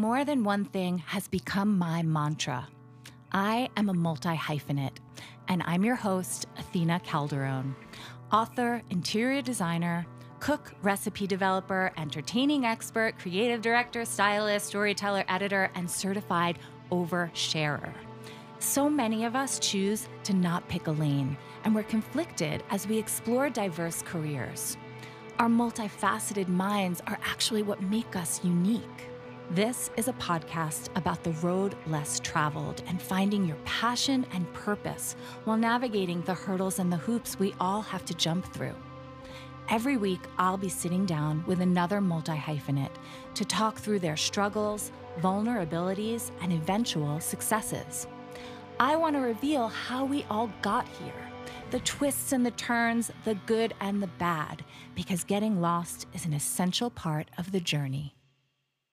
more than one thing has become my mantra. I am a multi-hyphenate, and I'm your host, Athena Calderon, author, interior designer, cook, recipe developer, entertaining expert, creative director, stylist, storyteller, editor, and certified oversharer. So many of us choose to not pick a lane, and we're conflicted as we explore diverse careers. Our multifaceted minds are actually what make us unique. This is a podcast about the road less traveled and finding your passion and purpose while navigating the hurdles and the hoops we all have to jump through. Every week, I'll be sitting down with another multi-hyphenate to talk through their struggles, vulnerabilities, and eventual successes. I want to reveal how we all got here, the twists and the turns, the good and the bad, because getting lost is an essential part of the journey.